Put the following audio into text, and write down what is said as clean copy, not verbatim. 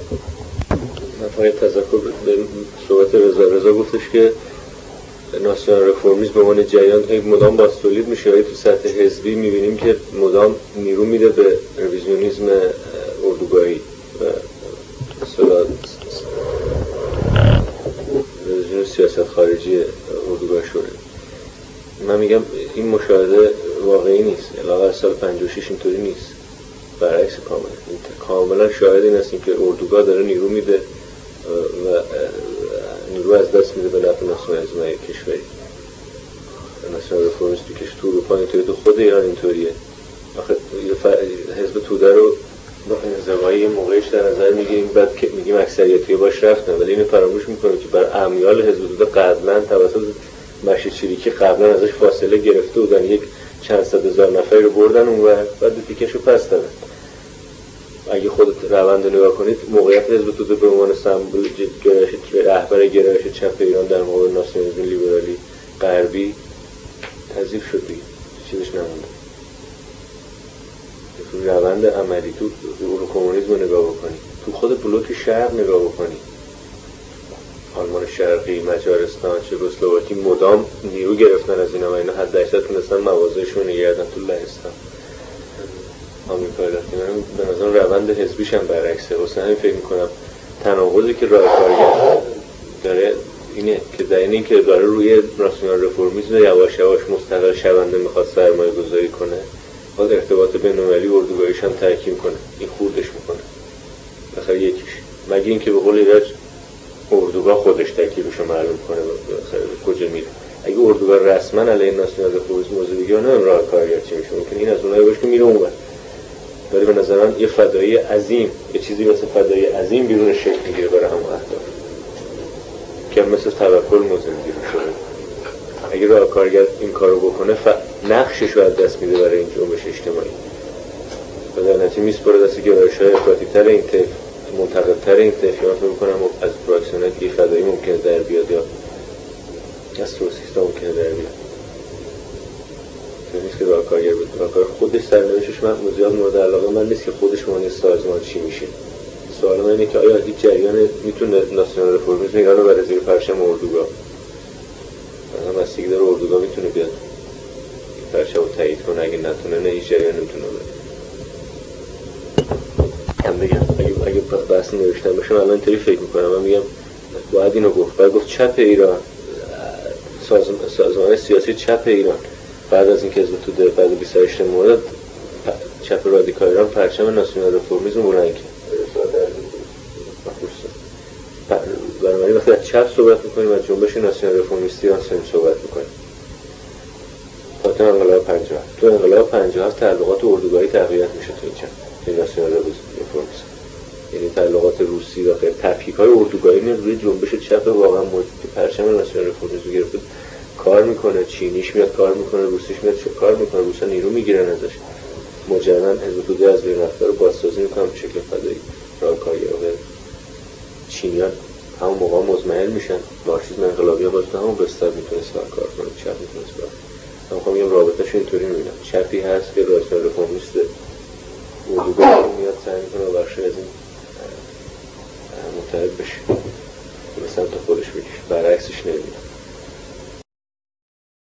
من فقط تذکر به صحبت رضا گفتش که ناسیونال رفرمیسم به عنوان جریان که مدام باستولید میشه و تو سطح حزبی میبینیم که مدام نیرو میده به رویزیونیسم اردوگاهی و اصطلاح سیاست خارجی اردوگاه شده. من میگم این مشاهده واقعی نیست، علاوه از سال 56 اینطوری نیست، برعکس کاملا شاهد این هستیم که اردوگاه داره نیرو میده و نیرو از دست میده به نفع ناسیونالیسم کشوری. ناسیونال رفرمیسم تو کشور تو اروپا اینطوری، تو خود ایران اینطوریه. آخه حزب توده رو با انزوایی موقعش در نظر میگیریم، بعد میگیم اکثریتی باش رفتن، ولی اینو فراموش میکنیم که بر امیال حزب توده قبلا توسط مشی چریکی قبلا ازش فاصله گرفته بودن، یک چند صد هزار نفری رو بردن اون و بعد تیکشو پس دادن. اگه خودت روند نگاه کنید، موقعیت حزب توده به عنوان سمبل رهبر گرایش چپ ایران در مقابل ناسیونالیسم لیبرالی غربی تضعیف شد دیگه، چیزش نمونده. تو روند عملی تو کمونیسم رو نگاه بکنی، تو خود بلوک شرق نگاه بکنی، آلمان شرقی، مجارستان، چکسلواکی مدام نیرو گرفتن از اینا و اینا حد اکثر تونستن موازهشون رو نگردن تو لهستان آمریکای لاتین. به نظر روند حزبیش هم برعکسه. واسه همین فکر میکنم تناقضی که راه کارگر داره اینه که در این که داره روی ناسیونال رفرمیسم یواش یواش مستقل شونده میخواد سرمایه گذاری کنه، باید ارتباط بین‌المللی و اردوگاهیش هم تحکیم کنه. این خوردش میکنه بخیر یکیش، مگه اینکه به قول ایرج اردوگاه خودش تکلیفش رو معلوم کنه کجا میره. اگه اردوگاه رسما علیه ناسیونال رفرمیسم موضوع بگیره، نه راه کارگر چی میشه؟ ممکنه این از اونایی باشه که میره اونور، ولی به نظر من یه فدایی عظیم، یه چیزی مثل فدایی عظیم بیرون شکل میگیره برای همون اهداف که مثل توکل موزندی رو شده. اگه راه کارگر این کارو بکنه نقشش رو از دست میده برای این جنبش اجتماعی و در نتیجه میسپره دست گرایش‌های افراطی‌تر این طیف، منتقدتر این طیف. من فکر می‌کنم از پراکسیونال که فدایی ممکنه در بیاد یا از تروسیستا ممکنه در بیاد. نیست که راه کارگر بود، راه کارگر خودش سرنوشتش من زیاد مورد علاقه من نیست که خودش معنی سازمان چی میشه. سوال من اینه که آیا هیچ جریان میتونه ناسیونال رفرمیسم ایران رو بر زیر پرچم اردوگاه، مثلا بستگی داره اردوگاه میتونه بیاد پرچم رو تایید کنه، اگه نتونه نه هیچ جریان نمیتونه بره. هم بگم اگه بحث نوشتن باشه من الان اینطوری فکر میکنم، من میگم باید اینو باید گفت چپ ایران، سازمان سیاسی چپ ایران بعد از اینکه حزب توده بعد 28 مورد چپ رادیکال ایران پرچم ناسیونال رفرمیسم رو رنگ کرد. بنابراین وقتی از چپ صحبت میکنیم از جنبش ناسیونال رفرمیستی ایران صحبت میکنیم. فاتح انقلاب 50 تو انقلاب 50 تعلقات اردوگاهی تقویت میشه تو این چپ این ناسیونال رفرمیسم، یعنی تعلقات روسی و غیر تفکیک‌های اردوگاهی روی جنبش چپ واقعا موجود که پرچم ناسیونال رفرمیسم گرفته کار میکنه. چینیش میاد کار میکنه، روسیش میاد کار میکنه، روسا نیرو میگیرن ازش. مجرما حزب توده از این رفتار بازسازی میکنن به شکل فدایی. راه کارگر و چینیان همون موقع مزمحل میشن. مارکسیسم انقلابی باز همون بستر میتونست کار کنه، چپ میتونست کار کنه. من میخوام بگم رابطه‌اش اینطوری میبینم. چپی هست که ناسیونال رفرمیست اردوگاه میاد سعی میکنه بخشی از این متحد بشه به سمت خودش بکشه، برعکسش نمیبینم.